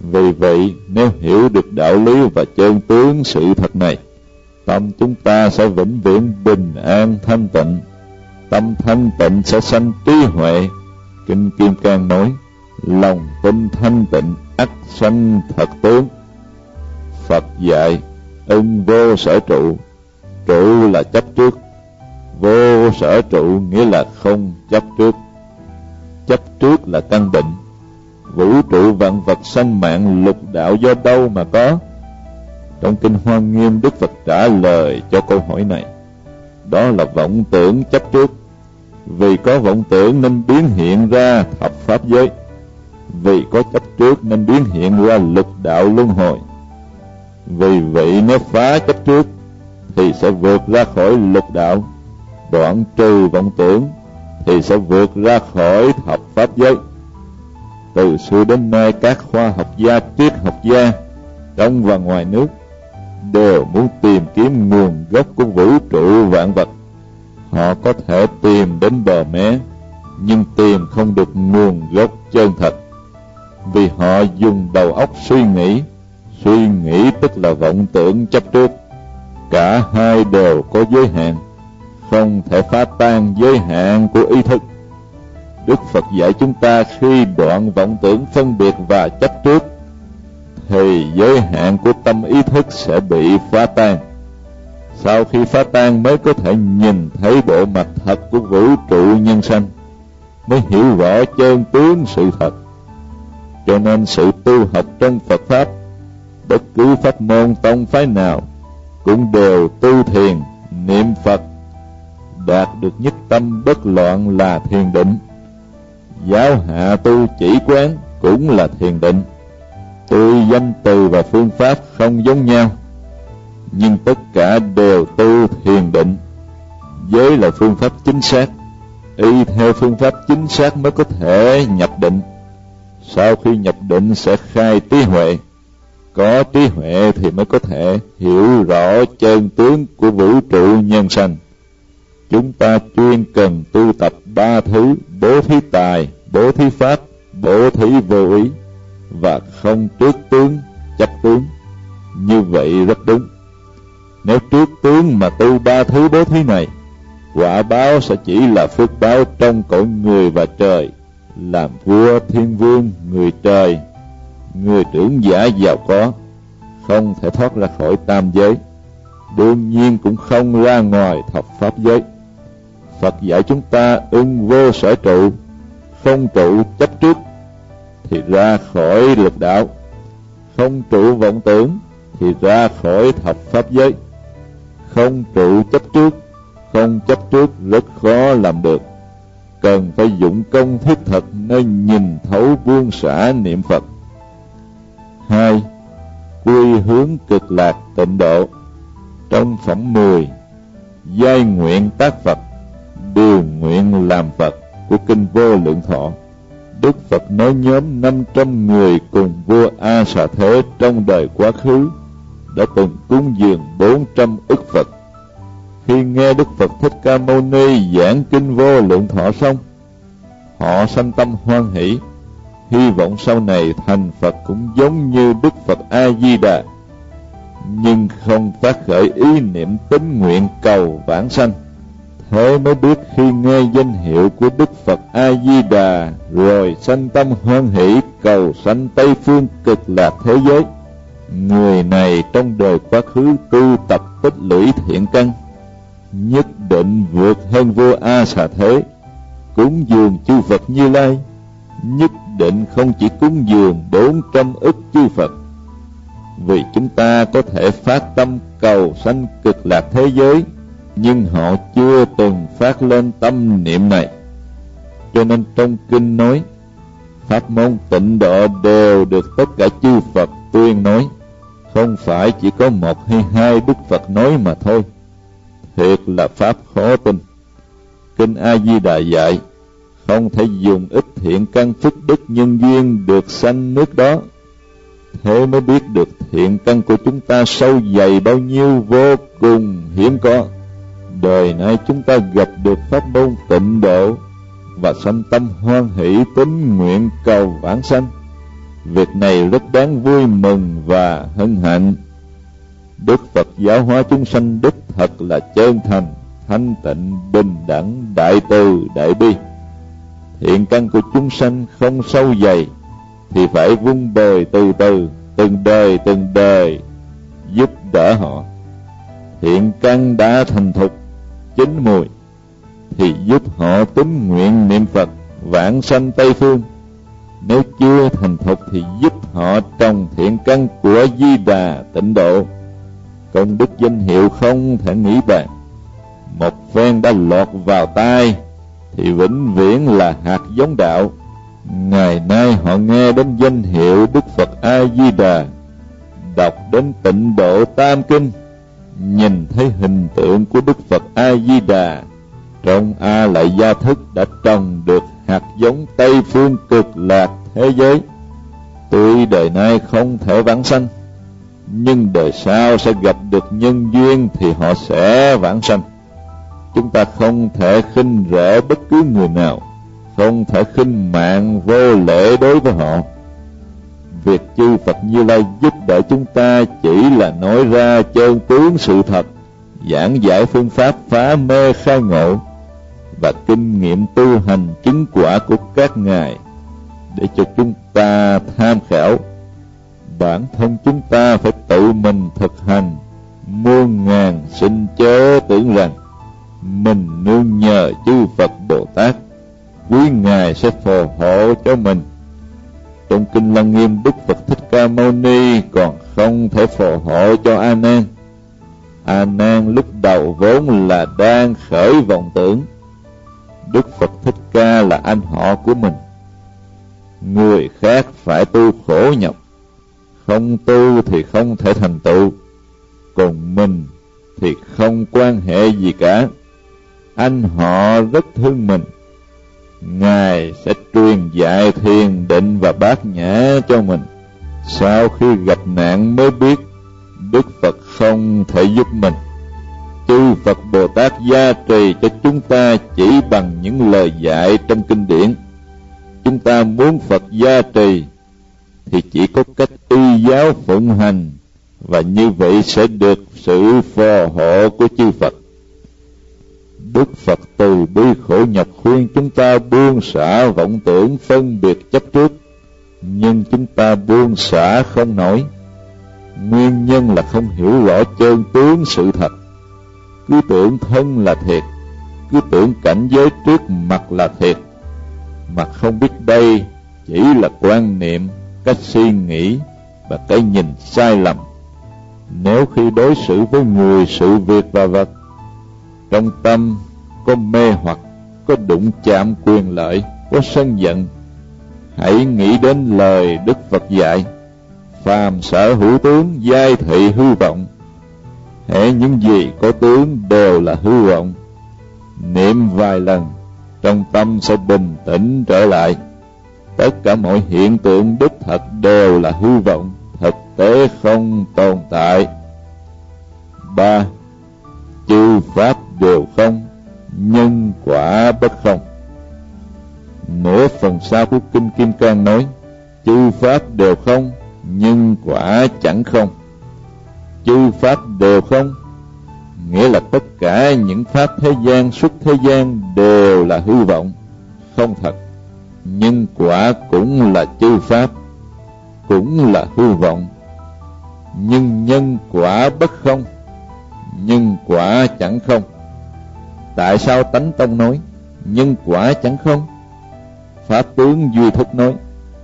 Vì vậy, nếu hiểu được đạo lý và chân tướng sự thật này, tâm chúng ta sẽ vĩnh viễn bình an thanh tịnh. Tâm thanh tịnh sẽ sanh trí huệ. Kinh Kim Cang nói, lòng tin thanh tịnh ắt sanh thật tướng. Phật dạy, ưng vô sở trụ. Trụ là chấp trước, vô sở trụ nghĩa là không chấp trước. Chấp trước là căn bệnh. Vũ trụ vạn vật sanh mạng lục đạo do đâu mà có? Trong Kinh Hoa Nghiêm, Đức Phật trả lời cho câu hỏi này. Đó là vọng tưởng chấp trước. Vì có vọng tưởng nên biến hiện ra thập pháp giới. Vì có chấp trước nên biến hiện ra lục đạo luân hồi. Vì vậy nếu phá chấp trước thì sẽ vượt ra khỏi lục đạo, đoạn trừ vọng tưởng thì sẽ vượt ra khỏi thập pháp giới. Từ xưa đến nay, các khoa học gia, triết học gia trong và ngoài nước đều muốn tìm kiếm nguồn gốc của vũ trụ vạn vật. Họ có thể tìm đến bờ mé, nhưng tìm không được nguồn gốc chân thật, vì họ dùng đầu óc suy nghĩ. Suy nghĩ tức là vọng tưởng chấp trước. Cả hai đều có giới hạn, không thể phá tan giới hạn của ý thức. Đức Phật dạy chúng ta khi đoạn vọng tưởng phân biệt và chấp trước thì giới hạn của tâm ý thức sẽ bị phá tan. Sau khi phá tan mới có thể nhìn thấy bộ mặt thật của vũ trụ nhân sanh, mới hiểu rõ chân tướng sự thật. Cho nên sự tu học trong Phật Pháp, bất cứ pháp môn tông phái nào cũng đều tu thiền, niệm Phật, đạt được nhất tâm bất loạn là thiền định. Giáo hạ tu chỉ quán cũng là thiền định. Tuy danh từ và phương pháp không giống nhau, nhưng tất cả đều tu thiền định. Giới là phương pháp chính xác, y theo phương pháp chính xác mới có thể nhập định. Sau khi nhập định sẽ khai trí huệ. Có trí huệ thì mới có thể hiểu rõ chân tướng của vũ trụ nhân sanh. Chúng ta chuyên cần tu tập ba thứ: bố thí tài, bố thí pháp, bố thí vô ý, và không trước tướng chấp tướng. Như vậy rất đúng. Nếu trước tướng mà tu ba thứ bố thí này, quả báo sẽ chỉ là phước báo trong cõi người và trời, làm vua thiên vương người trời, người trưởng giả giàu có, không thể thoát ra khỏi tam giới, đương nhiên cũng không ra ngoài thập pháp giới. Phật dạy chúng ta ưng vô sở trụ, không trụ chấp trước thì ra khỏi lục đạo, không trụ vọng tưởng thì ra khỏi thập pháp giới. Không trụ chấp trước, không chấp trước rất khó làm được, cần phải dụng công thiết thực nên nhìn thấu buông xả niệm Phật. 2. Quy hướng cực lạc tịnh độ. Trong phẩm 10 Giai nguyện tác Phật, điều nguyện làm Phật của Kinh Vô Lượng Thọ, Đức Phật nói nhóm 500 người cùng vua A Xà Thế trong đời quá khứ đã từng cúng dường 400 ức Phật. Khi nghe Đức Phật Thích Ca Mâu Ni giảng Kinh Vô Lượng Thọ xong, họ sanh tâm hoan hỷ, hy vọng sau này thành Phật cũng giống như Đức Phật A Di Đà, nhưng không phát khởi ý niệm tín nguyện cầu vãng sanh. Thế mới biết khi nghe danh hiệu của Đức Phật A Di Đà rồi sanh tâm hoan hỷ cầu sanh Tây phương cực lạc thế giới. Người này trong đời quá khứ tu tập tích lũy thiện căn, nhất định vượt hơn vua A Xà Thế. Cúng dường chư Phật Như Lai, nhất định không chỉ cúng dường 400 ức chư Phật. Vì chúng ta có thể phát tâm cầu sanh cực lạc thế giới, nhưng họ chưa từng phát lên tâm niệm này. Cho nên trong kinh nói, pháp môn tịnh độ đều được tất cả chư Phật tuyên nói, không phải chỉ có một hay hai Đức Phật nói mà thôi. Thiệt là pháp khó tin. Kinh A Di Đà dạy, không thể dùng ít thiện căn phước đức nhân duyên được sanh nước đó. Thế mới biết được thiện căn của chúng ta sâu dày bao nhiêu, vô cùng hiếm có. Đời nay chúng ta gặp được pháp môn tịnh độ và sanh tâm hoan hỷ tín nguyện cầu vãng sanh, Việc này rất đáng vui mừng và hân hạnh. Đức Phật giáo hóa chúng sanh đích thật là chân thành, thanh tịnh, bình đẳng, đại từ, đại bi. Thiện căn của chúng sanh không sâu dày thì phải vun bồi từ từ, từng đời giúp đỡ họ. Thiện căn đã thành thục, chín mùi thì giúp họ tín nguyện niệm Phật vãng sanh Tây Phương. Nếu chưa thành thục thì giúp họ trồng thiện căn của Di Đà tịnh độ. Công đức danh hiệu không thể nghĩ bàn. Một phen đã lọt vào tai thì vĩnh viễn là hạt giống đạo. Ngày nay họ nghe đến danh hiệu Đức Phật A Di Đà, đọc đến tịnh độ tam kinh, nhìn thấy hình tượng của Đức Phật A Di Đà, trong A Lại Gia thức đã trồng được hạt giống Tây Phương cực lạc thế giới. Tuy đời nay không thể vãng sanh, nhưng đời sau sẽ gặp được nhân duyên thì họ sẽ vãng sanh. Chúng ta không thể khinh rẻ bất cứ người nào, không thể khinh mạng vô lễ đối với họ. Việc chư Phật Như Lai giúp đỡ chúng ta chỉ là nói ra chân tướng sự thật, giảng giải phương pháp phá mê khai ngộ và kinh nghiệm tu hành chứng quả của các ngài để cho chúng ta tham khảo. Bản thân chúng ta phải tự mình thực hành. Muôn ngàn sinh chớ tưởng rằng mình nương nhờ chư Phật Bồ Tát, quý ngài sẽ phù hộ cho mình. Trong kinh Lăng Nghiêm, Đức Phật Thích Ca Mâu Ni còn không thể phù hộ cho A Nan. A Nan lúc đầu vốn là đang khởi vọng tưởng. Đức Phật Thích Ca là anh họ của mình. Người khác phải tu khổ nhọc, không tu thì không thể thành tựu, còn mình thì không quan hệ gì cả. Anh họ rất thương mình. Ngài sẽ truyền dạy thiền định và bát nhã cho mình. Sau khi gặp nạn mới biết Đức Phật không thể giúp mình. Chư Phật Bồ Tát gia trì cho chúng ta chỉ bằng những lời dạy trong kinh điển. Chúng ta muốn Phật gia trì thì chỉ có cách y giáo phụng hành, và như vậy sẽ được sự phù hộ của chư Phật. Đức Phật từ bi khổ nhọc khuyên chúng ta buông xả vọng tưởng phân biệt chấp trước, nhưng chúng ta buông xả không nổi. Nguyên nhân là không hiểu rõ chân tướng sự thật. Cứ tưởng thân là thiệt, cứ tưởng cảnh giới trước mặt là thiệt, mà không biết đây chỉ là quan niệm, cách suy nghĩ và cái nhìn sai lầm. Nếu khi đối xử với người, sự việc và vật, trong tâm có mê hoặc, có đụng chạm quyền lợi, có sân giận, hãy nghĩ đến lời Đức Phật dạy: phàm sở hữu tướng, giai thị hư vọng. Hễ những gì có tướng đều là hư vọng. Niệm vài lần, trong tâm sẽ bình tĩnh trở lại. Tất cả mọi hiện tượng đích thật đều là hư vọng, thực tế không tồn tại. 3. Chư pháp đều không, nhân quả bất không. Nửa phần sau của kinh Kim Cang nói: chư pháp đều không, nhân quả chẳng không. Chư pháp đều không nghĩa là tất cả những pháp thế gian, xuất thế gian đều là hư vọng, không thật. Nhân quả cũng là chư pháp, cũng là hư vọng. Nhưng nhân quả bất không, nhân quả chẳng không. Tại sao Tánh Tông nói nhân quả chẳng không? Pháp tướng Duy Thức nói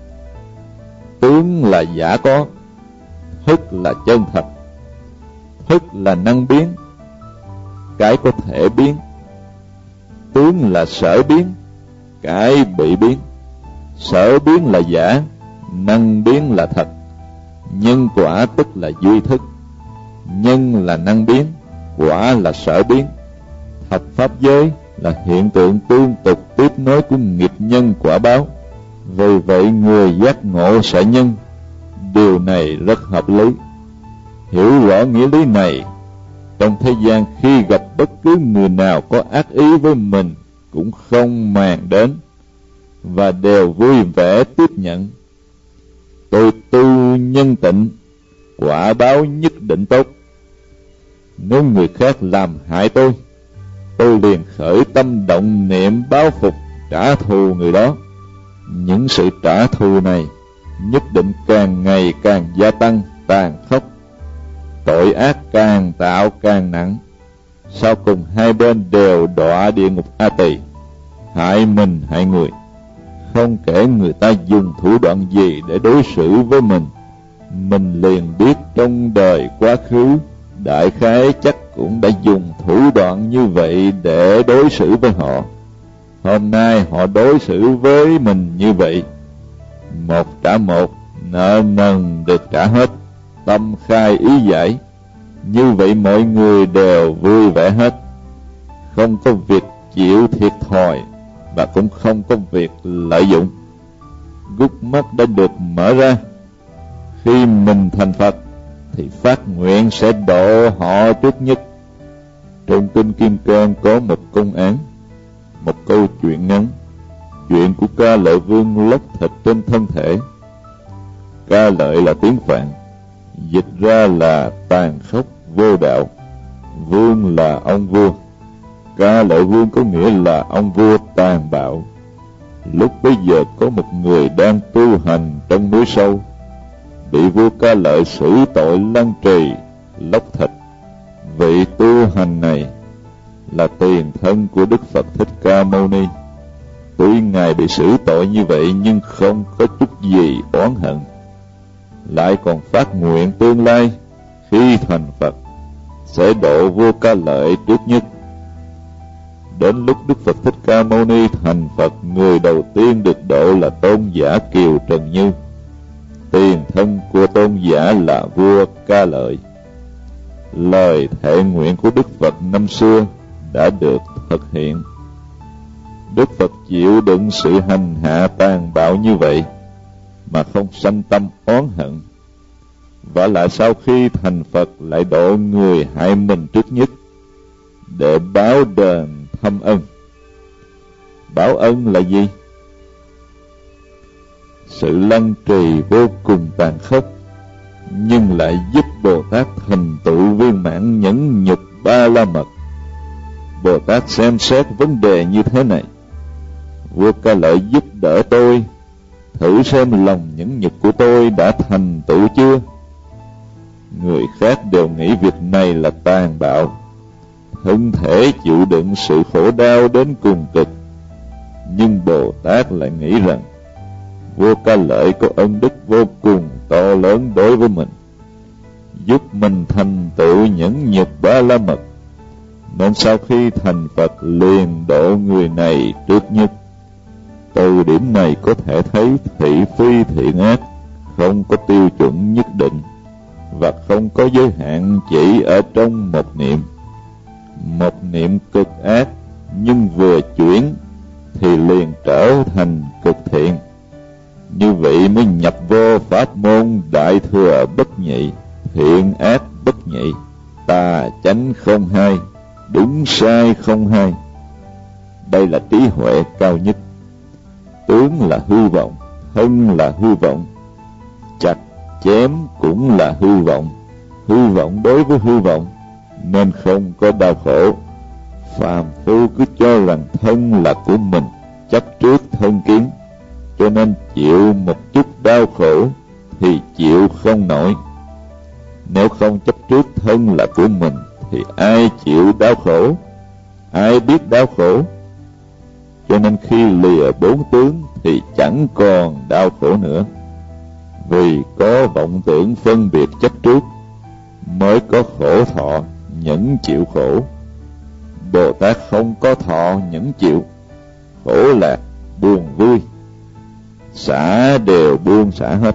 tướng là giả có, thức là chân thật. Thức là năng biến, cái có thể biến. Tướng là sở biến, cái bị biến. Sở biến là giả, năng biến là thật. Nhân quả tức là duy thức. Nhân là năng biến, quả là sở biến. Thập pháp giới là hiện tượng tương tục tiếp nối của nghiệp nhân quả báo. Vì vậy người giác ngộ sẽ nhân. Điều này rất hợp lý. Hiểu rõ nghĩa lý này, trong thế gian khi gặp bất cứ người nào có ác ý với mình cũng không màng đến, và đều vui vẻ tiếp nhận. tôi tu nhân tịnh, quả báo nhất định tốt. Nếu người khác làm hại tôi liền khởi tâm động niệm báo phục trả thù người đó. Những sự trả thù này nhất định càng ngày càng gia tăng tàn khốc, tội ác càng tạo càng nặng. Sau cùng hai bên đều đọa địa ngục A Tỳ, hại mình hại người. Không kể người ta dùng thủ đoạn gì để đối xử với mình liền biết trong đời quá khứ đại khái chắc cũng đã dùng thủ đoạn như vậy để đối xử với họ. Hôm nay họ đối xử với mình như vậy, một trả một, nợ nần được trả hết, tâm khai ý giải. Như vậy mọi người đều vui vẻ hết, không có việc chịu thiệt thòi và cũng không có việc lợi dụng. Gút mắt đã được mở ra. Khi mình thành Phật thì phát nguyện sẽ độ họ trước nhất. Trong Kinh Kim Cang có một công án, một câu chuyện ngắn, chuyện của Ca Lợi Vương lóc thịt trên thân thể. Ca Lợi là tiếng Phạn, dịch ra là tàn khốc vô đạo. Vương là ông vua, Ca Lợi Vương có nghĩa là ông vua tàn bạo. Lúc bấy giờ có một người đang tu hành trong núi sâu, bị vua Ca Lợi xử tội lăng trì, lóc thịt. Vị tu hành này là tiền thân của Đức Phật Thích Ca Mâu Ni. Tuy ngài bị xử tội như vậy nhưng không có chút gì oán hận, lại còn phát nguyện tương lai khi thành Phật sẽ độ vua Ca Lợi trước nhất. Đến lúc Đức Phật Thích Ca Mâu Ni thành Phật, người đầu tiên được độ là tôn giả Kiều Trần Như. Tiền thân của tôn giả là vua Ca Lợi. Lời thệ nguyện của Đức Phật năm xưa đã được thực hiện. Đức Phật chịu đựng sự hành hạ tàn bạo như vậy mà không sanh tâm oán hận, và lại sau khi thành Phật lại độ người hại mình trước nhất để báo đền thâm ân. Báo ân là gì? Sự lăng trì vô cùng tàn khốc, nhưng lại giúp Bồ Tát thành tựu viên mãn nhẫn nhục ba la mật. Bồ Tát xem xét vấn đề như thế này: vua Ca Lợi giúp đỡ tôi, thử xem lòng nhẫn nhục của tôi đã thành tựu chưa? Người khác đều nghĩ việc này là tàn bạo, thân thể chịu đựng sự khổ đau đến cùng cực. Nhưng Bồ Tát lại nghĩ rằng vua Ca Lợi có ân đức vô cùng to lớn đối với mình, giúp mình thành tựu nhẫn nhục ba la mật, nên sau khi thành Phật liền độ người này trước nhất. Từ điểm này có thể thấy thị phi thiện ác không có tiêu chuẩn nhất định và không có giới hạn chỉ ở trong một niệm. Một niệm cực ác nhưng vừa chuyển thì liền trở thành cực thiện. Như vậy mới nhập vô pháp môn đại thừa bất nhị, thiện ác bất nhị, tà chánh không hai, đúng sai không hai. Đây là trí huệ cao nhất. Tướng là hư vọng, thân là hư vọng, chặt chém cũng là hư vọng. Hư vọng đối với hư vọng nên không có đau khổ. Phàm phu cứ cho rằng thân là của mình, chấp trước thân kiến, cho nên chịu một chút đau khổ thì chịu không nổi. Nếu không chấp trước thân là của mình thì ai chịu đau khổ, ai biết đau khổ. Cho nên khi lìa bốn tướng thì chẳng còn đau khổ nữa. Vì có vọng tưởng phân biệt chấp trước mới có khổ thọ nhẫn chịu khổ. Bồ Tát không có thọ nhẫn chịu, khổ lạc buồn vui xả đều buông xả hết.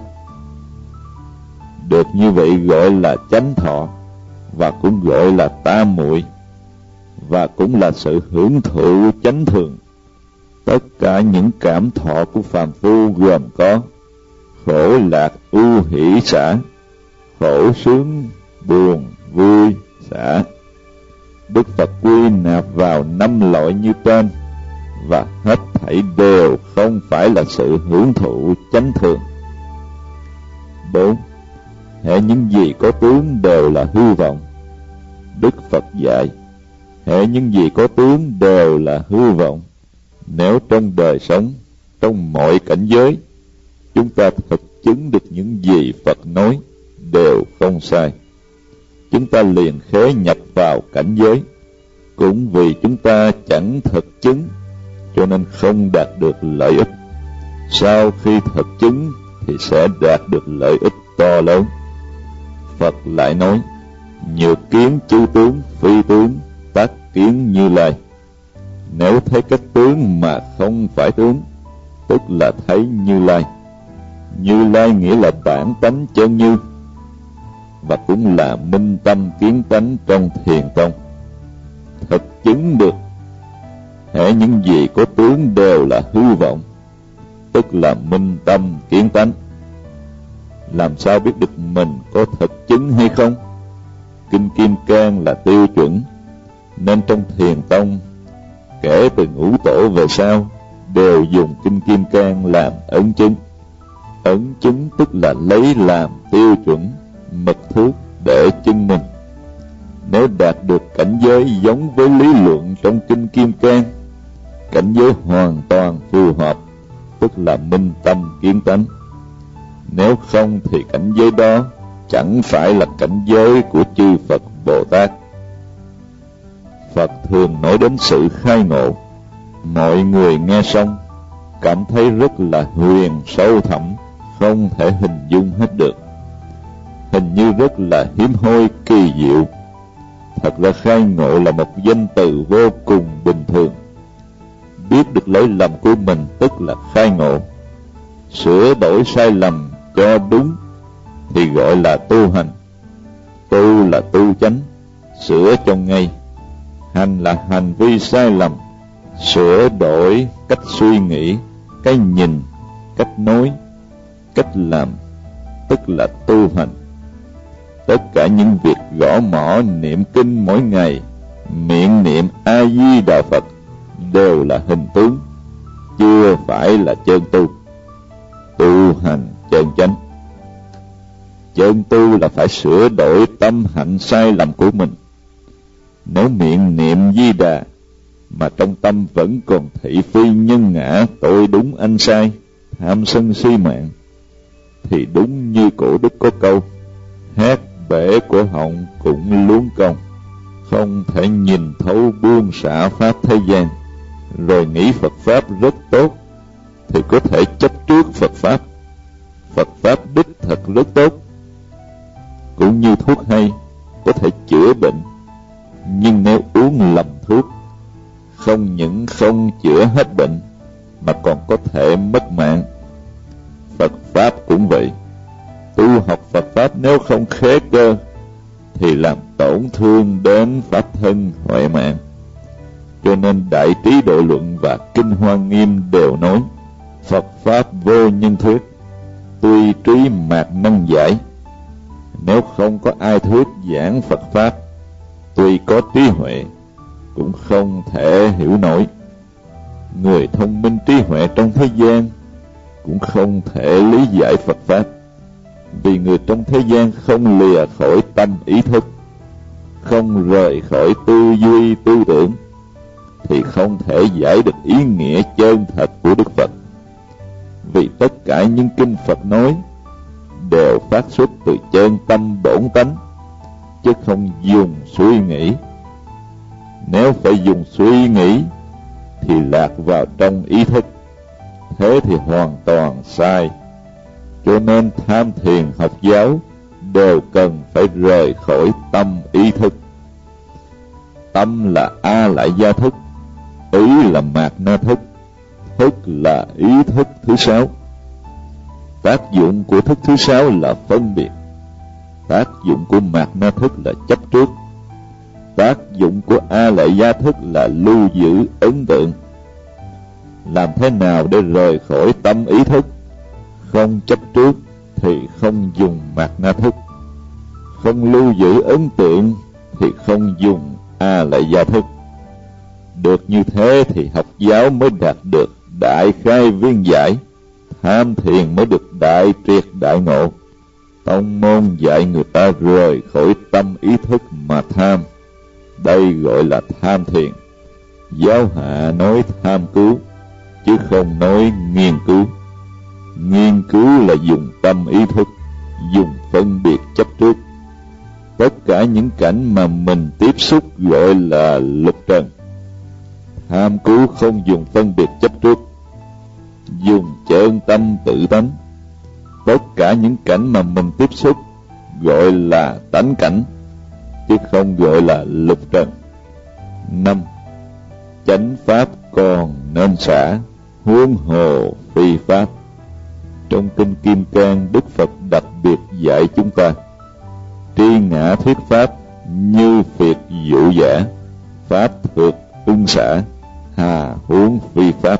Được như vậy gọi là chánh thọ, và cũng gọi là tam muội, và cũng là sự hưởng thụ chánh thường. Tất cả những cảm thọ của phàm phu gồm có khổ lạc ưu hỷ xả, khổ sướng buồn vui xả. Đức Phật quy nạp vào 5 loại như trên, và hết thảy đều không phải là sự hưởng thụ chánh thường. 4. Hễ những gì có tướng đều là hư vọng. Đức Phật dạy, hễ những gì có tướng đều là hư vọng. Nếu trong đời sống, trong mọi cảnh giới, chúng ta thực chứng được những gì Phật nói đều không sai, chúng ta liền khế nhập vào cảnh giới. Cũng vì chúng ta chẳng thực chứng, cho nên không đạt được lợi ích. Sau khi thực chứng thì sẽ đạt được lợi ích to lớn. Phật lại nói, nhược kiến chư tướng, phi tướng, tác kiến Như Lai. Nếu thấy các tướng mà không phải tướng, tức là thấy Như Lai. Như Lai nghĩa là bản tánh chân như, và cũng là minh tâm kiến tánh trong thiền tông. Thực chứng được hễ những gì có tướng đều là hư vọng, tức là minh tâm kiến tánh. Làm sao biết được mình có thực chứng hay không? Kinh Kim Cang là tiêu chuẩn, nên trong thiền tông kể từ Ngũ Tổ về sau đều dùng Kinh Kim Cang làm ấn chứng. Ấn chứng tức là lấy làm tiêu chuẩn, mực thước để chứng minh. Nếu đạt được cảnh giới giống với lý luận trong Kinh Kim Cang, cảnh giới hoàn toàn phù hợp, tức là minh tâm kiến tánh. Nếu không thì cảnh giới đó chẳng phải là cảnh giới của chư Phật Bồ Tát. Phật thường nói đến sự khai ngộ. Mọi người nghe xong cảm thấy rất là huyền sâu thẳm, không thể hình dung hết được. Hình như rất là hiếm hoi kỳ diệu. Thật ra khai ngộ là một danh từ vô cùng bình thường. Biết được lỗi lầm của mình tức là khai ngộ. Sửa đổi sai lầm cho đúng thì gọi là tu hành. Tu là tu chánh, sửa cho ngay. Hành là hành vi sai lầm, sửa đổi cách suy nghĩ, cái nhìn, cách nói, cách làm, tức là tu hành. Tất cả những việc gõ mõ niệm kinh mỗi ngày, miệng niệm A Di Đà Phật đều là hình tướng, chưa phải là chân tu. Tu hành chân chánh. Chân tu là phải sửa đổi tâm hạnh sai lầm của mình. Nếu miệng niệm Di Đà mà trong tâm vẫn còn thị phi nhân ngã, tôi đúng anh sai, tham sân si mạng, thì đúng như cổ đức có câu, hát bể cổ họng cũng luống công. Không thể nhìn thấu buông xả pháp thế gian, rồi nghĩ Phật Pháp rất tốt, thì có thể chấp trước Phật Pháp. Phật Pháp đích thật rất tốt, cũng như thuốc hay có thể chữa bệnh, nhưng nếu uống lầm thuốc, không những không chữa hết bệnh mà còn có thể mất mạng. Phật Pháp cũng vậy. Tu học Phật Pháp nếu không khế cơ thì làm tổn thương đến Pháp thân huệ mạng. Cho nên Đại Trí Độ Luận và Kinh Hoa Nghiêm đều nói, Phật Pháp vô nhân thuyết, tuy trí mạc năng giải. Nếu không có ai thuyết giảng Phật Pháp, tuy có trí huệ cũng không thể hiểu nổi. Người thông minh trí huệ trong thế gian cũng không thể lý giải Phật Pháp, vì người trong thế gian không lìa khỏi tâm ý thức, không rời khỏi tư duy tư tưởng, thì không thể giải được ý nghĩa chân thật của Đức Phật. Vì tất cả những kinh Phật nói đều phát xuất từ chân tâm bổn tánh, chứ không dùng suy nghĩ. Nếu phải dùng suy nghĩ thì lạc vào trong ý thức, thế thì hoàn toàn sai. Cho nên tham thiền học giáo đều cần phải rời khỏi tâm ý thức. Tâm là A Lại Gia thức, ý là Mạt Na thức, thức là ý thức thứ sáu. Tác dụng của thức thứ sáu là phân biệt, tác dụng của Mạt Na thức là chấp trước, tác dụng của A Lại Gia thức là lưu giữ ấn tượng. Làm thế nào để rời khỏi tâm ý thức? Không chấp trước thì không dùng Mạt Na thức, không lưu giữ ấn tượng thì không dùng A Lại Gia thức. Được như thế thì học giáo mới đạt được đại khai viên giải, tham thiền mới được đại triệt đại ngộ. Tông môn dạy người ta rời khỏi tâm ý thức mà tham, đây gọi là tham thiền. Giáo hạ nói tham cứu, chứ không nói nghiên cứu. Nghiên cứu là dùng tâm ý thức, dùng phân biệt chấp trước. Tất cả những cảnh mà mình tiếp xúc gọi là lục trần. Tham cứu không dùng phân biệt chấp trước, dùng chân tâm tự tánh. Tất cả những cảnh mà mình tiếp xúc gọi là tánh cảnh, chứ không gọi là lục trần. 5. Chánh pháp còn nên xả, huống hồ phi pháp. Trong kinh Kim Cang, Đức Phật đặc biệt dạy chúng ta tri ngã thuyết pháp như phiệt dụ giả, pháp thuộc ưng xả, hà huống phi pháp.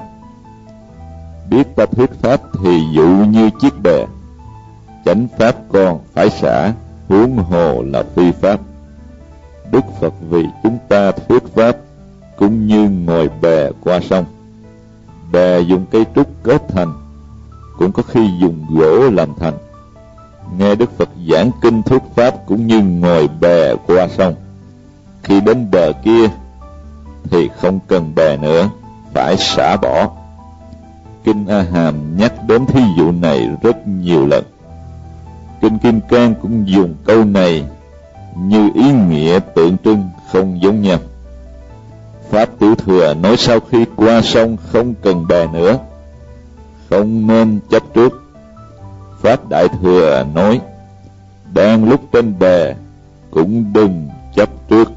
Biết ta thuyết pháp thì dụ như chiếc bè, chánh pháp còn phải xả, huống hồ là phi pháp. Đức Phật vì chúng ta thuyết pháp cũng như ngồi bè qua sông. Bè dùng cây trúc kết thành, cũng có khi dùng gỗ làm thành. Nghe Đức Phật giảng kinh thuyết pháp cũng như ngồi bè qua sông. Khi đến bờ kia thì không cần bè nữa, phải xả bỏ. Kinh A Hàm nhắc đến thí dụ này rất nhiều lần. Kinh Kim Cang cũng dùng câu này như ý nghĩa tượng trưng không giống nhau. Pháp Tiểu Thừa nói sau khi qua sông không cần bè nữa, không nên chấp trước. Pháp Đại Thừa nói đang lúc trên bè cũng đừng chấp trước.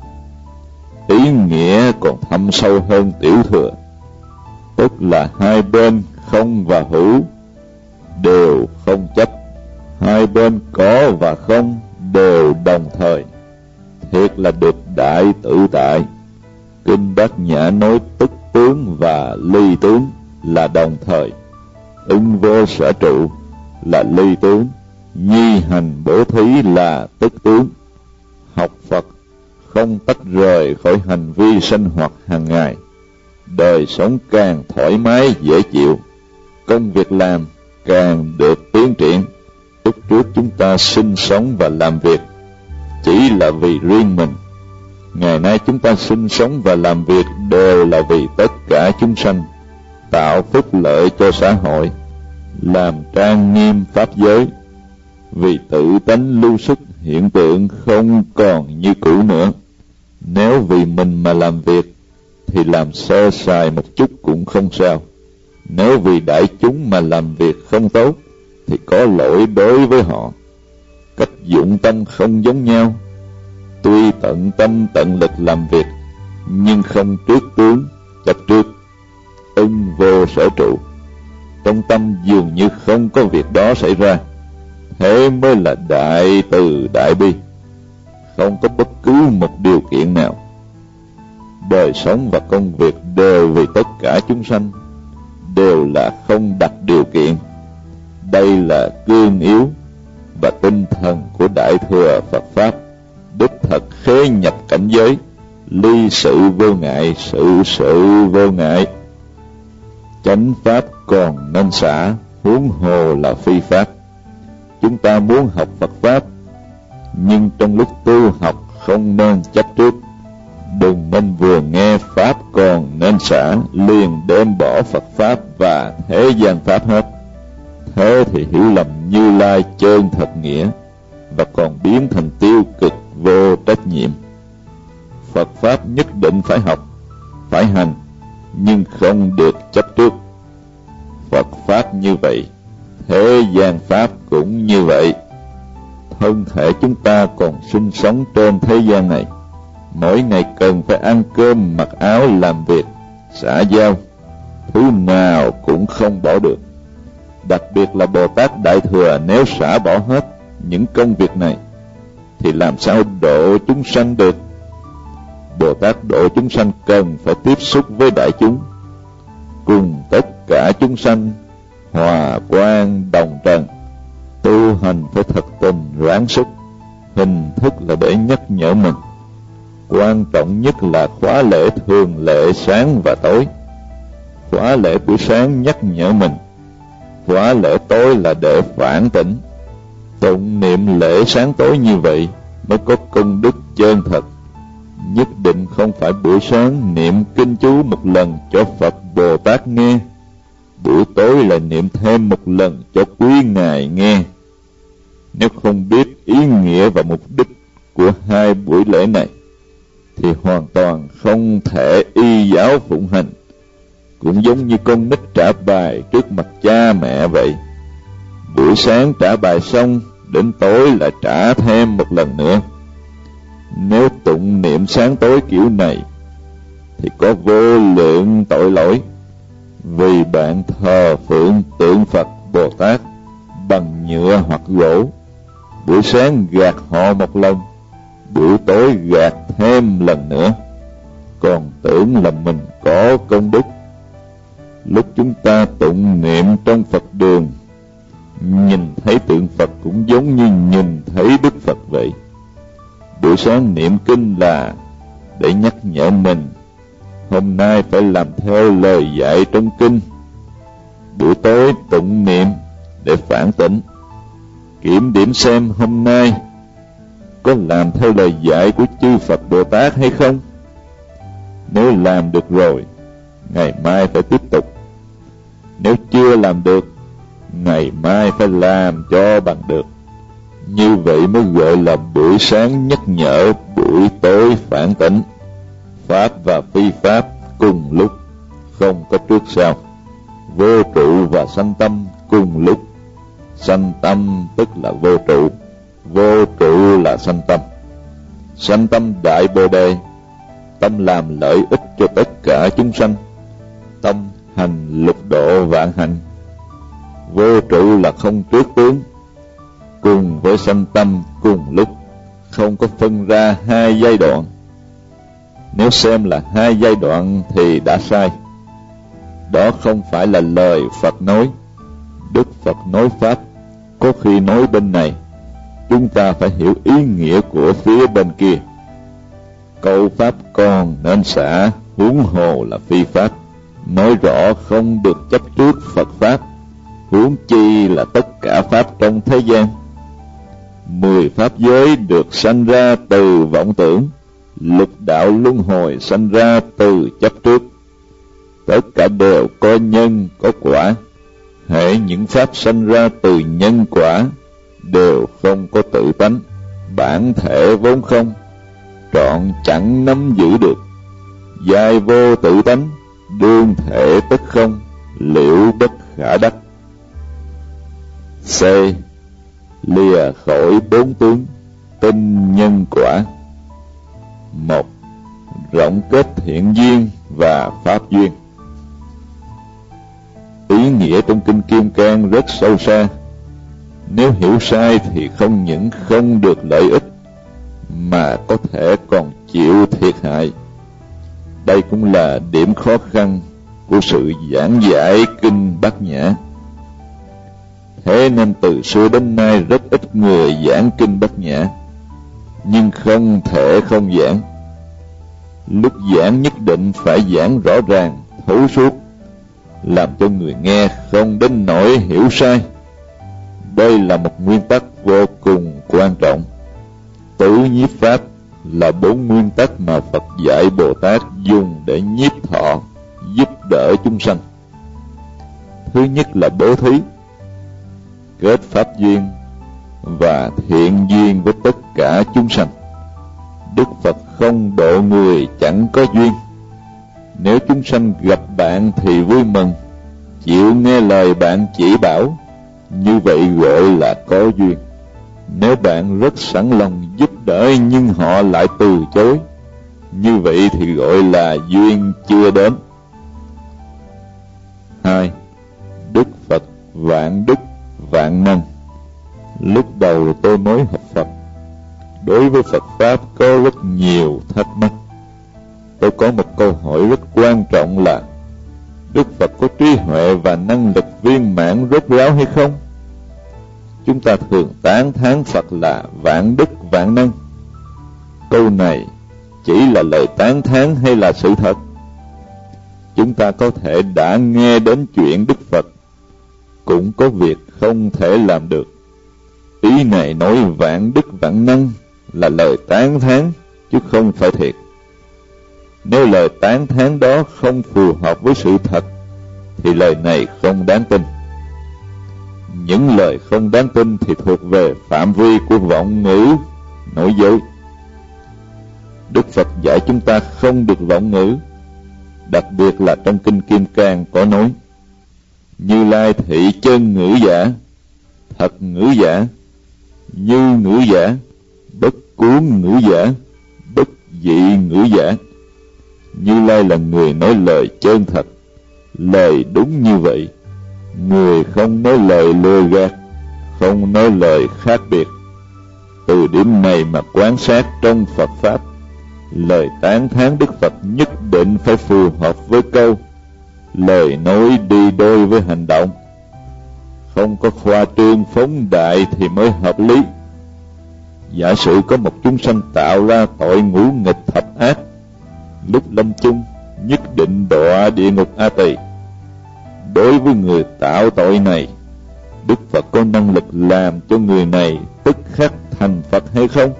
Ý nghĩa còn thâm sâu hơn Tiểu Thừa, tức là hai bên không và hữu đều không chấp, hai bên có và không đều đồng thời, thiệt là được đại tự tại. Kinh Bát Nhã nói tức tướng và ly tướng là đồng thời, ưng vô sở trụ là ly tướng, nhi hành bổ thí là tức tướng. Học Phật không tách rời khỏi hành vi sinh hoạt hàng ngày, đời sống càng thoải mái dễ chịu, công việc làm càng được tiến triển. Lúc trước chúng ta sinh sống và làm việc chỉ là vì riêng mình, ngày nay chúng ta sinh sống và làm việc đều là vì tất cả chúng sanh, tạo phúc lợi cho xã hội, làm trang nghiêm pháp giới. Vì tự tánh lưu xuất hiện tượng không còn như cũ nữa. Nếu vì mình mà làm việc thì làm sơ sài một chút cũng không sao. Nếu vì đại chúng mà làm việc không tốt thì có lỗi đối với họ. Cách dụng tâm không giống nhau. Tuy tận tâm tận lực làm việc, nhưng không trước tướng, chấp trước, ưng vô sở trụ. Trong tâm dường như không có việc đó xảy ra. Thế mới là đại từ đại bi, không có bất cứ một điều kiện nào. Đời sống và công việc đều vì tất cả chúng sanh, đều là không đặt điều kiện. Đây là cương yếu và tinh thần của Đại Thừa Phật Pháp, đích thật khế nhập cảnh giới, ly sự vô ngại, sự vô ngại. Chánh pháp còn nên xả, huống hồ là phi pháp. Chúng ta muốn học Phật Pháp, nhưng trong lúc tu học không nên chấp trước. Đừng nên vừa nghe Pháp còn nên xả, liền đem bỏ Phật Pháp và thế gian Pháp hết. Thế thì hiểu lầm Như Lai chân thật nghĩa, và còn biến thành tiêu cực vô trách nhiệm. Phật Pháp nhất định phải học, phải hành, nhưng không được chấp trước. Phật Pháp như vậy, thế gian Pháp cũng như vậy. Thân thể chúng ta còn sinh sống trên thế gian này, mỗi ngày cần phải ăn cơm, mặc áo, làm việc, xã giao, thứ nào cũng không bỏ được. Đặc biệt là Bồ Tát Đại Thừa, nếu xả bỏ hết những công việc này thì làm sao độ chúng sanh được? Bồ Tát độ chúng sanh cần phải tiếp xúc với đại chúng, cùng tất cả chúng sanh hòa quang đồng trần. Tu hành phải thật tình ráng sức, hình thức là để nhắc nhở mình. Quan trọng nhất là khóa lễ thường lệ sáng và tối. Khóa lễ buổi sáng nhắc nhở mình, khóa lễ tối là để phản tỉnh. Tụng niệm lễ sáng tối như vậy mới có công đức chân thật. Nhất định không phải buổi sáng niệm kinh chú một lần cho Phật Bồ Tát nghe, buổi tối lại niệm thêm một lần cho quý ngài nghe. Nếu không biết ý nghĩa và mục đích của hai buổi lễ này thì hoàn toàn không thể y giáo phụng hành, cũng giống như con nít trả bài trước mặt cha mẹ vậy. Buổi sáng trả bài xong, đến tối lại trả thêm một lần nữa. Nếu tụng niệm sáng tối kiểu này thì có vô lượng tội lỗi, vì bạn thờ phượng tượng Phật Bồ Tát bằng nhựa hoặc gỗ. Buổi sáng gạt họ một lần, buổi tối gạt thêm lần nữa, còn tưởng là mình có công đức. Lúc chúng ta tụng niệm trong Phật đường, nhìn thấy tượng Phật cũng giống như nhìn thấy Đức Phật vậy. Buổi sáng niệm kinh là để nhắc nhở mình hôm nay phải làm theo lời dạy trong kinh. Buổi tối tụng niệm để phản tỉnh, kiểm điểm xem hôm nay có làm theo lời dạy của chư Phật Bồ Tát hay không. Nếu làm được rồi, ngày mai phải tiếp tục. Nếu chưa làm được, ngày mai phải làm cho bằng được. Như vậy mới gọi là buổi sáng nhắc nhở, buổi tối phản tỉnh. Pháp và phi pháp cùng lúc, không có trước sau. Vô trụ và sanh tâm cùng lúc. Sanh tâm tức là vô trụ, vô trụ là sanh tâm. Sanh tâm đại bồ đề, tâm làm lợi ích cho tất cả chúng sanh, tâm hành lục độ vạn hạnh. Vô trụ là không trước tướng, cùng với sanh tâm cùng lúc, không có phân ra hai giai đoạn. Nếu xem là hai giai đoạn thì đã sai. Đó không phải là lời Phật nói. Đức Phật nói Pháp, có khi nói bên này, chúng ta phải hiểu ý nghĩa của phía bên kia. Câu Pháp còn nên xả, huống hồ là phi Pháp. Nói rõ không được chấp trước Phật Pháp, huống chi là tất cả Pháp trong thế gian. 10 Pháp giới được sanh ra từ vọng tưởng, lục đạo luân hồi sanh ra từ chấp trước. Tất cả đều có nhân có quả. Hễ những Pháp sanh ra từ nhân quả đều không có tự tánh, bản thể vốn không, trọn chẳng nắm giữ được. Giai vô tự tánh, đương thể tất không, liễu bất khả đắc. C. Lìa khỏi bốn tướng, tinh nhân quả. 1. Rộng kết thiện duyên và pháp duyên. Ý nghĩa trong Kinh Kim Cang rất sâu xa. Nếu hiểu sai thì không những không được lợi ích, mà có thể còn chịu thiệt hại. Đây cũng là điểm khó khăn của sự giảng giải Kinh Bát Nhã. Thế nên từ xưa đến nay rất ít người giảng Kinh Bát Nhã, nhưng không thể không giảng. Lúc giảng nhất định phải giảng rõ ràng, thấu suốt, làm cho người nghe không đến nỗi hiểu sai. Đây là một nguyên tắc vô cùng quan trọng. Tứ nhiếp pháp là 4 nguyên tắc mà Phật dạy Bồ Tát dùng để nhiếp thọ, giúp đỡ chúng sanh. Thứ nhất là bố thí, kết pháp duyên và thiện duyên với tất cả chúng sanh. Đức Phật không độ người chẳng có duyên. Nếu chúng sanh gặp bạn thì vui mừng, chịu nghe lời bạn chỉ bảo, như vậy gọi là có duyên. Nếu bạn rất sẵn lòng giúp đỡ nhưng họ lại từ chối, như vậy thì gọi là duyên chưa đến. 2. Đức Phật vạn đức vạn năng. Lúc đầu tôi mới học Phật, đối với Phật Pháp có rất nhiều thắc mắc. Tôi có một câu hỏi rất quan trọng là Đức Phật có trí huệ và năng lực viên mãn rốt ráo hay không? Chúng ta thường tán thán Phật là vạn đức vạn năng. Câu này chỉ là lời tán thán hay là sự thật? Chúng ta có thể đã nghe đến chuyện Đức Phật cũng có việc không thể làm được. Ý này nói vạn đức vạn năng là lời tán thán chứ không phải thiệt. Nếu lời tán thán đó không phù hợp với sự thật thì lời này không đáng tin. Những lời không đáng tin thì thuộc về phạm vi của vọng ngữ, nói dối. Đức Phật dạy chúng ta không được vọng ngữ, đặc biệt là trong Kinh Kim Cang có nói: Như Lai thị chân ngữ giả, thật ngữ giả, như ngữ giả, bất cuốn ngữ giả, bất dị ngữ giả. Như Lai là người nói lời chân thật, lời đúng như vậy, người không nói lời lừa gạt, không nói lời khác biệt. Từ điểm này mà quan sát trong Phật Pháp, lời tán thán Đức Phật nhất định phải phù hợp với câu lời nói đi đôi với hành động, không có khoa trương phóng đại thì mới hợp lý. Giả sử có một chúng sanh tạo ra tội ngũ nghịch thập ác, lúc lâm chung nhất định đọa địa ngục A Tỳ. Đối với người tạo tội này, Đức Phật có năng lực làm cho người này tức khắc thành Phật hay không?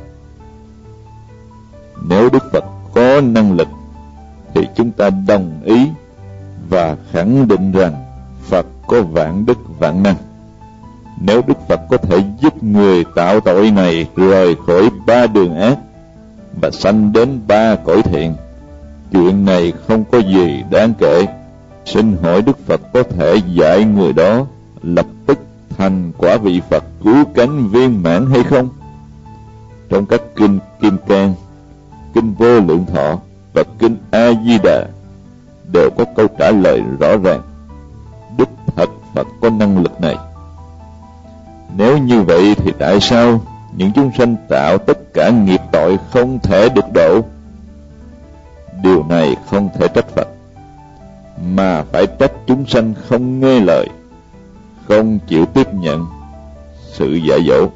Nếu Đức Phật có năng lực thì chúng ta đồng ý và khẳng định rằng Phật có vạn đức vạn năng. Nếu Đức Phật có thể giúp người tạo tội này rời khỏi 3 đường ác và sanh đến 3 cõi thiện, chuyện này không có gì đáng kể. Xin hỏi Đức Phật có thể dạy người đó lập tức thành quả vị Phật cứu cánh viên mãn hay không? Trong các kinh Kim Cang, Kinh Vô Lượng Thọ và Kinh A Di Đà đều có câu trả lời rõ ràng: đích thật Phật có năng lực này. Nếu như vậy thì tại sao những chúng sanh tạo tất cả nghiệp tội không thể được độ? Điều này không thể trách Phật, mà phải trách chúng sanh không nghe lời, không chịu tiếp nhận sự dạy dỗ.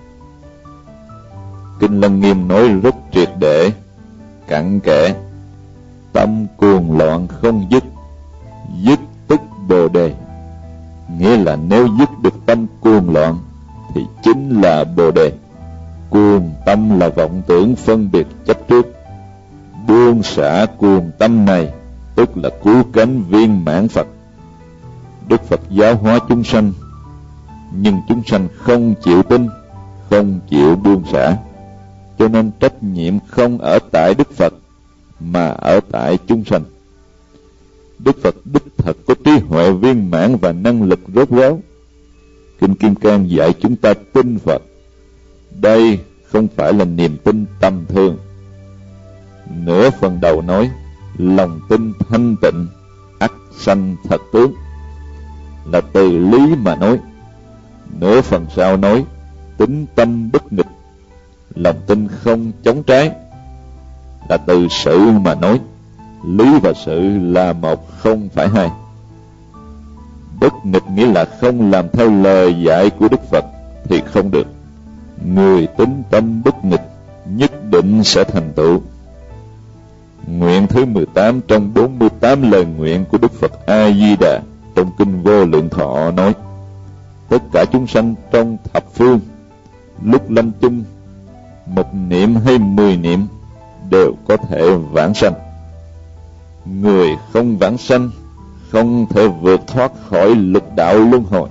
Kinh Lăng Nghiêm nói rất triệt để, cặn kẽ: tâm cuồng loạn không dứt, dứt tức Bồ Đề. Nghĩa là nếu dứt được tâm cuồng loạn thì chính là Bồ Đề. Cuồng tâm là vọng tưởng phân biệt chấp trước, buông xả cuồng tâm này tức là cứu cánh viên mãn Phật. Đức Phật giáo hóa chúng sanh, nhưng chúng sanh không chịu tin, không chịu buông xả, cho nên trách nhiệm không ở tại Đức Phật mà ở tại chúng sanh. Đức Phật đích thật có trí huệ viên mãn và năng lực rốt ráo. Kinh Kim Cang dạy chúng ta tin Phật. Đây không phải là niềm tin tầm thường. Nửa phần đầu nói lòng tin thanh tịnh ắt sanh thật tướng, là từ lý mà nói. Nửa phần sau nói tính tâm bất nghịch, lòng tin không chống trái, là từ sự mà nói. Lý và sự là một, không phải hai. Bất nghịch nghĩa là không làm theo lời dạy của Đức Phật thì không được. Người tính tâm bất nghịch nhất định sẽ thành tựu. Nguyện thứ 18 trong 48 lời nguyện của Đức Phật A Di Đà trong Kinh Vô Lượng Thọ nói: tất cả chúng sanh trong thập phương lúc lâm chung, 1 niệm hay 10 niệm đều có thể vãng sanh. Người không vãng sanh không thể vượt thoát khỏi lục đạo luân hồi.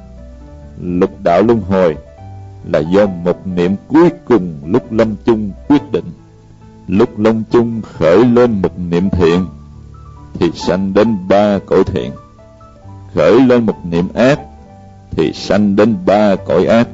Lục đạo luân hồi là do 1 niệm cuối cùng lúc lâm chung quyết định. Lúc lâm chung khởi lên 1 niệm thiện thì sanh đến 3 cõi thiện, khởi lên 1 niệm ác thì sanh đến 3 cõi ác.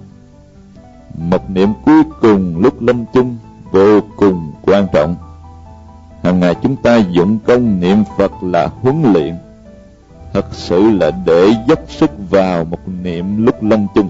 1 niệm cuối cùng lúc lâm chung vô cùng quan trọng. Hàng ngày chúng ta dụng công niệm Phật là huấn luyện, thật sự là để dốc sức vào 1 niệm lúc lâm chung.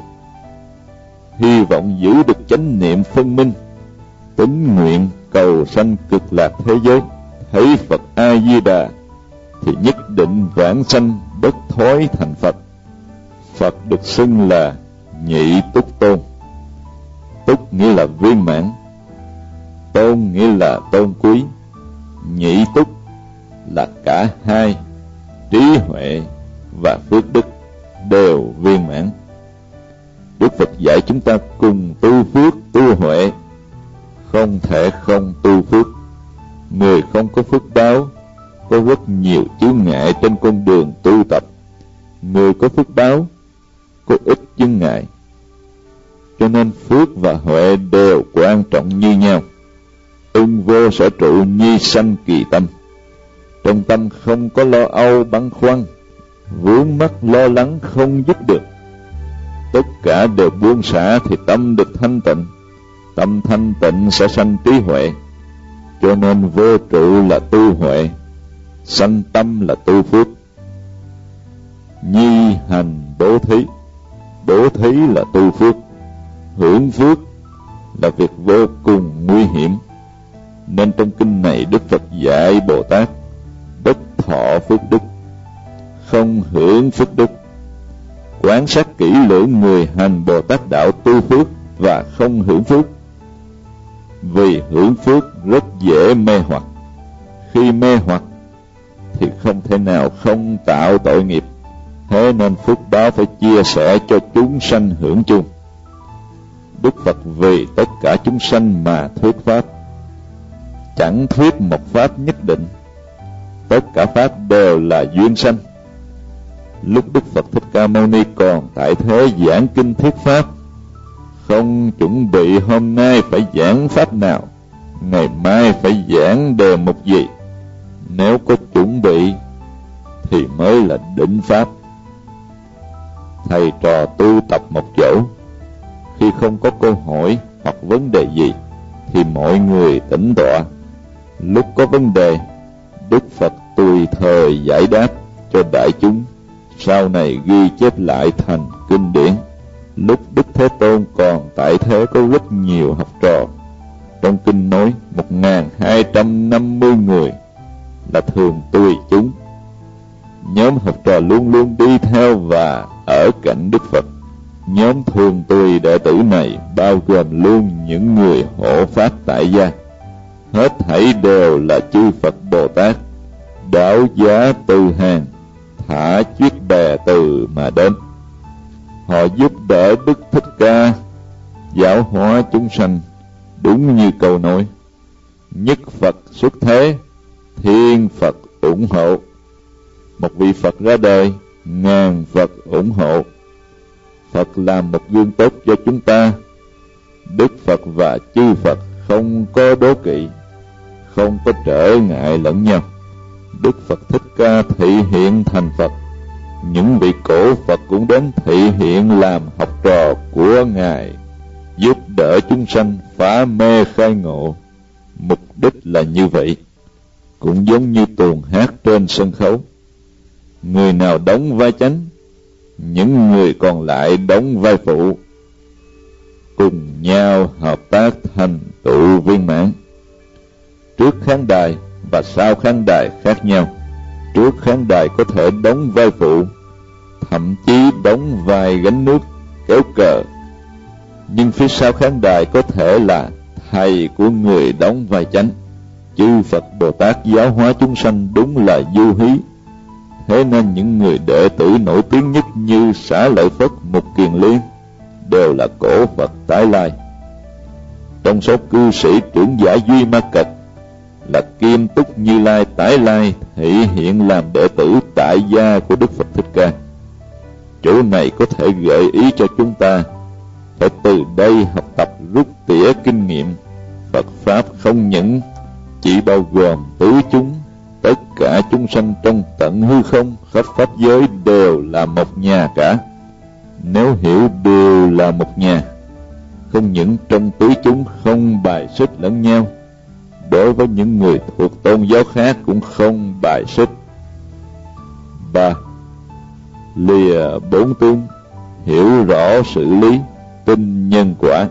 Hy vọng giữ được chánh niệm phân minh, tín nguyện cầu sanh cực lạc thế giới, thấy Phật A Di Đà thì nhất định vãng sanh bất thối thành Phật. Phật được xưng là Nhị Túc Tôn. Túc nghĩa là viên mãn, tôn nghĩa là tôn quý. Nhị túc là cả hai, trí huệ và phước đức đều viên mãn. Đức Phật dạy chúng ta cùng tu phước, tu huệ, không thể không tu phước. Người không có phước báo có rất nhiều chướng ngại trên con đường tu tập. Người có phước báo có ít chướng ngại. Cho nên phước và huệ đều quan trọng như nhau. Ưng vô sở trụ nhi sanh kỳ tâm. Trong tâm không có lo âu băn khoăn, vướng mắc lo lắng không dứt được. Tất cả đều buông xả thì tâm được thanh tịnh. Tâm thanh tịnh sẽ sanh trí huệ. Cho nên vô trụ là tu huệ, sanh tâm là tu phước. Nhi hành bố thí. Bố thí là tu phước. Hưởng phước là việc vô cùng nguy hiểm. Nên trong kinh này Đức Phật dạy Bồ Tát bất thọ phước đức, không hưởng phước đức. Quan sát kỹ lưỡng người hành Bồ Tát đạo tu phước và không hưởng phước. Vì hưởng phước rất dễ mê hoặc. Khi mê hoặc thì không thể nào không tạo tội nghiệp. Thế nên phước báo phải chia sẻ cho chúng sanh hưởng chung. Đức Phật vì tất cả chúng sanh mà thuyết pháp, chẳng thuyết một pháp nhất định. Tất cả pháp đều là duyên sanh. Lúc Đức Phật Thích Ca Mâu Ni còn tại thế giảng kinh thuyết pháp, không chuẩn bị hôm nay phải giảng pháp nào, ngày mai phải giảng đề mục gì. Nếu có chuẩn bị thì mới là định pháp. Thầy trò tu tập một chỗ, khi không có câu hỏi hoặc vấn đề gì thì mọi người tĩnh tọa. Lúc có vấn đề, Đức Phật tùy thời giải đáp cho đại chúng, sau này ghi chép lại thành kinh điển. Lúc Đức Thế Tôn còn tại thế có rất nhiều học trò. Trong kinh nói 1250 người là thường tùy chúng. Nhóm học trò luôn luôn đi theo và ở cạnh Đức Phật. Nhóm thường tùy đệ tử này bao gồm luôn những người hộ pháp tại gia. Hết thảy đều là chư Phật Bồ Tát, đảo giá từ hàng, thả chiếc bè từ mà đến. Họ giúp đỡ Đức Thích Ca giáo hóa chúng sanh, đúng như câu nói: nhất Phật xuất thế, thiên Phật ủng hộ. Một vị Phật ra đời, ngàn Phật ủng hộ. Phật làm một gương tốt cho chúng ta. Đức Phật và chư Phật không có đố kỵ, không có trở ngại lẫn nhau. Đức Phật Thích Ca thị hiện thành Phật, những vị cổ Phật cũng đến thị hiện làm học trò của Ngài, giúp đỡ chúng sanh phá mê khai ngộ. Mục đích là như vậy. Cũng giống như tuồng hát trên sân khấu, người nào đóng vai chánh, những người còn lại đóng vai phụ, cùng nhau hợp tác thành tựu viên mãn. Trước khán đài và sau khán đài khác nhau. Trước khán đài có thể đóng vai phụ, thậm chí đóng vai gánh nước, kéo cờ. Nhưng phía sau khán đài có thể là thầy của người đóng vai chánh. Chư Phật Bồ Tát giáo hóa chúng sanh đúng là du hí. Thế nên những người đệ tử nổi tiếng nhất như Xá Lợi Phất, Mục Kiền Liên đều là cổ Phật tái lai. Trong số cư sĩ trưởng giả Duy Ma Cật là Kim Túc Như Lai tái lai, thể hiện làm đệ tử tại gia của Đức Phật Thích Ca. Chỗ này có thể gợi ý cho chúng ta phải từ đây học tập rút tỉa kinh nghiệm. Phật Pháp không những chỉ bao gồm tứ chúng, tất cả chúng sanh trong tận hư không, khắp pháp giới đều là một nhà cả. Nếu hiểu đều là một nhà, không những trong tứ chúng không bài xích lẫn nhau, đối với những người thuộc tôn giáo khác cũng không bài xích. 3. Lìa bốn tướng, hiểu rõ sự lý, tin nhân quả.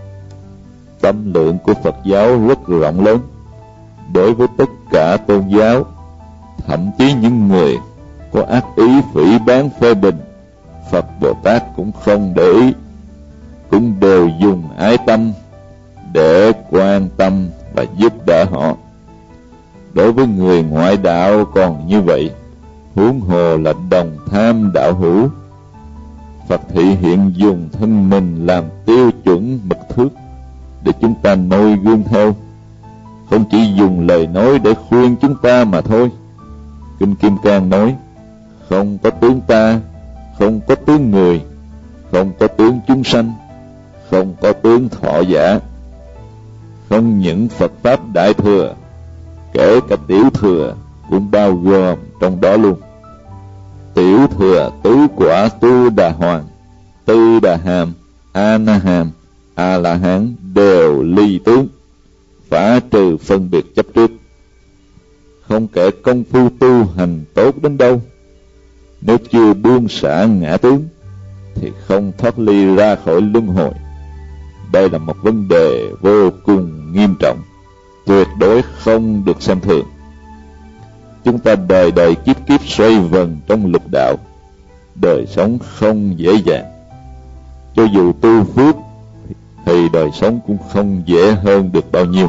Tâm lượng của Phật giáo rất rộng lớn, đối với tất cả tôn giáo, thậm chí những người có ác ý phỉ báng phê bình, Phật Bồ Tát cũng không để ý, cũng đều dùng ái tâm để quan tâm và giúp đỡ họ. Đối với người ngoại đạo còn như vậy, huống hồ là đồng tham đạo hữu. Phật thị hiện dùng thân mình làm tiêu chuẩn mực thước để chúng ta noi gương theo, không chỉ dùng lời nói để khuyên chúng ta mà thôi. Kinh Kim Cang nói: không có tướng ta, không có tướng người, không có tướng chúng sanh, không có tướng thọ giả. Không những Phật Pháp Đại Thừa, kể cả Tiểu Thừa cũng bao gồm trong đó luôn. Tiểu Thừa tứ quả Tu Đà Hoàng, Tư Đà Hàm, A Na Hàm, A La Hán đều ly tướng, phá trừ phân biệt chấp trước. Không kể công phu tu hành tốt đến đâu, nếu chưa buông xả ngã tướng thì không thoát ly ra khỏi luân hồi. Đây là một vấn đề vô cùng nghiêm trọng, tuyệt đối không được xem thường. Chúng ta đời đời kiếp kiếp xoay vần trong lục đạo, đời sống không dễ dàng. Cho dù tu phước thì đời sống cũng không dễ hơn được bao nhiêu.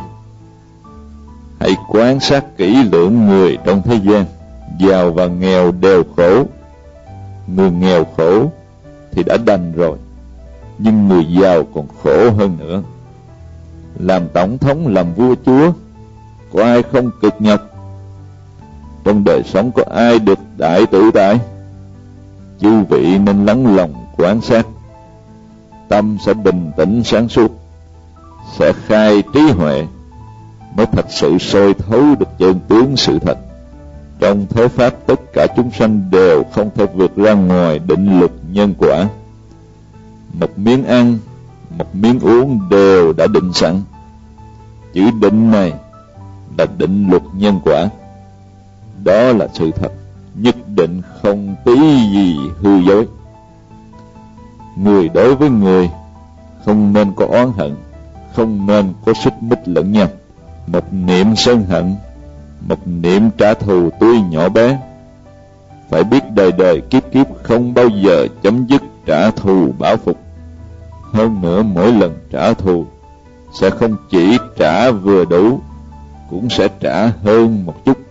Hãy quan sát kỹ lưỡng người trong thế gian, giàu và nghèo đều khổ. Người nghèo khổ thì đã đành rồi, nhưng người giàu còn khổ hơn nữa. Làm tổng thống, làm vua chúa, có ai không cực nhọc? Trong đời sống có ai được đại tự tại? Chư vị nên lắng lòng quan sát, tâm sẽ bình tĩnh sáng suốt, sẽ khai trí huệ, mới thật sự soi thấu được chân tướng sự thật. Trong thế pháp tất cả chúng sanh đều không thể vượt ra ngoài định luật nhân quả. Một miếng ăn, một miếng uống đều đã định sẵn. Chữ định này là định luật nhân quả. Đó là sự thật, nhất định không tí gì hư dối. Người đối với người không nên có oán hận, không nên có xích mích lẫn nhau. Một niệm sân hận, một niệm trả thù tuy nhỏ bé, phải biết đời đời kiếp kiếp không bao giờ chấm dứt trả thù báo phục. Hơn nữa mỗi lần trả thù sẽ không chỉ trả vừa đủ, cũng sẽ trả hơn một chút.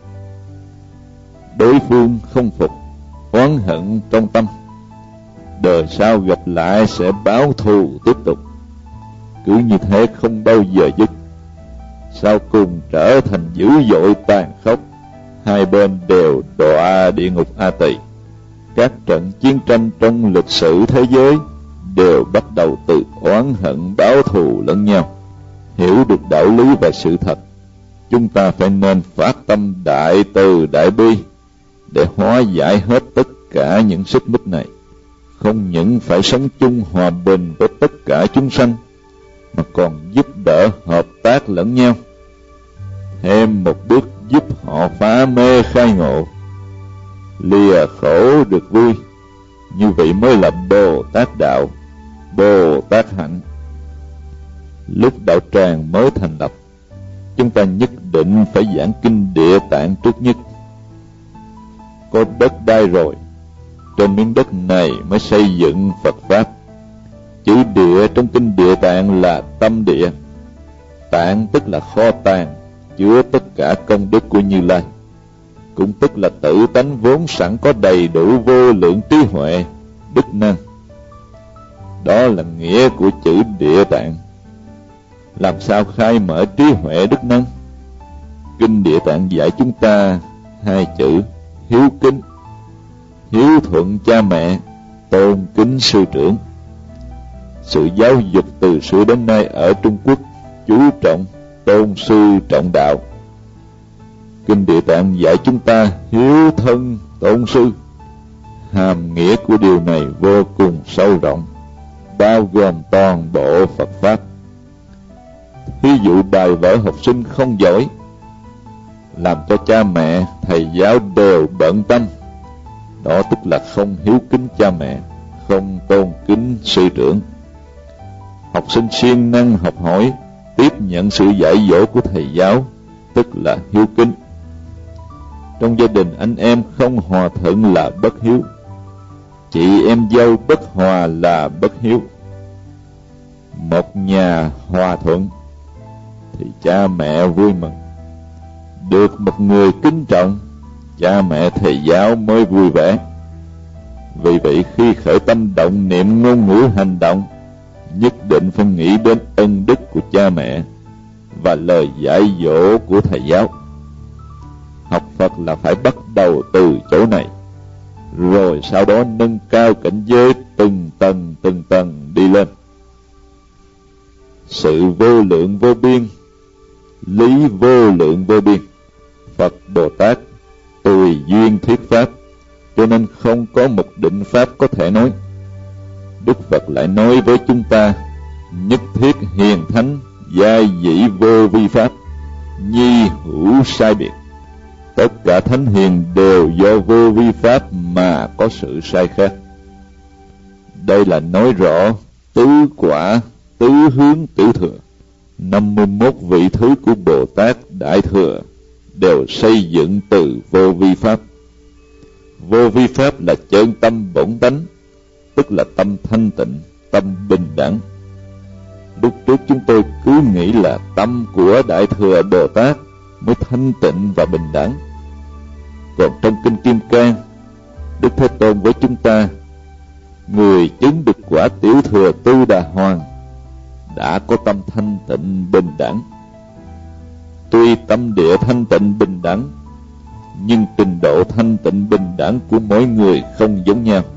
Đối phương không phục, oán hận trong tâm, đời sau gặp lại sẽ báo thù tiếp tục. Cứ như thế không bao giờ dứt, sau cùng trở thành dữ dội tàn khốc, hai bên đều đọa địa ngục A Tỳ. Các trận chiến tranh trong lịch sử thế giới đều bắt đầu từ oán hận báo thù lẫn nhau. Hiểu được đạo lý và sự thật, chúng ta phải nên phát tâm đại từ đại bi để hóa giải hết tất cả những xích mích này. Không những phải sống chung hòa bình với tất cả chúng sanh, mà còn giúp đỡ hợp tác lẫn nhau, thêm một bước giúp họ phá mê khai ngộ, lìa khổ được vui. Như vậy mới là Bồ Tát đạo, Bồ Tát hạnh. Lúc đạo tràng mới thành lập, chúng ta nhất định phải giảng kinh Địa Tạng trước nhất. Có đất đai rồi, trên miếng đất này mới xây dựng Phật Pháp. Chữ địa trong kinh Địa Tạng là tâm địa. Tạng tức là kho tàng, chứa tất cả công đức của Như Lai, cũng tức là tự tánh vốn sẵn có đầy đủ vô lượng trí huệ, đức năng. Đó là nghĩa của chữ Địa Tạng. Làm sao khai mở trí huệ đức năng? Kinh Địa Tạng dạy chúng ta hai chữ hiếu kính. Hiếu thuận cha mẹ, tôn kính sư trưởng. Sự giáo dục từ xưa đến nay ở Trung Quốc chú trọng tôn sư trọng đạo. Kinh Địa Tạng dạy chúng ta hiếu thân tôn sư. Hàm nghĩa của điều này vô cùng sâu rộng, bao gồm toàn bộ Phật Pháp. Ví dụ bài vở học sinh không giỏi, làm cho cha mẹ, thầy giáo đều bận tâm, đó tức là không hiếu kính cha mẹ, không tôn kính sư trưởng. Học sinh siêng năng học hỏi, tiếp nhận sự dạy dỗ của thầy giáo, tức là hiếu kính. Trong gia đình anh em không hòa thuận là bất hiếu, chị em dâu bất hòa là bất hiếu. Một nhà hòa thuận thì cha mẹ vui mừng, được một người kính trọng, cha mẹ thầy giáo mới vui vẻ. Vì vậy khi khởi tâm động niệm ngôn ngữ hành động, nhất định phải nghĩ đến ân đức của cha mẹ và lời dạy dỗ của thầy giáo. Học Phật là phải bắt đầu từ chỗ này, rồi sau đó nâng cao cảnh giới từng tầng đi lên. Sự vô lượng vô biên, lý vô lượng vô biên. Phật Bồ Tát tùy duyên thuyết pháp, cho nên không có một định pháp có thể nói. Đức Phật lại nói với chúng ta, nhất thiết hiền thánh, giai dĩ vô vi pháp, nhi hữu sai biệt. Tất cả thánh hiền đều do vô vi pháp mà có sự sai khác. Đây là nói rõ tứ quả, tứ hướng tiểu thừa. 51 vị thứ của Bồ Tát Đại Thừa đều xây dựng từ vô vi pháp. Vô vi pháp là chân tâm bổn tánh, tức là tâm thanh tịnh, tâm bình đẳng. Lúc trước chúng tôi cứ nghĩ là tâm của Đại Thừa Bồ Tát mới thanh tịnh và bình đẳng. Còn trong Kinh Kim Cang, Đức Thế Tôn với chúng ta, người chứng được quả tiểu thừa Tư Đà Hoàng đã có tâm thanh tịnh bình đẳng. Tuy tâm địa thanh tịnh bình đẳng, nhưng trình độ thanh tịnh bình đẳng của mỗi người không giống nhau.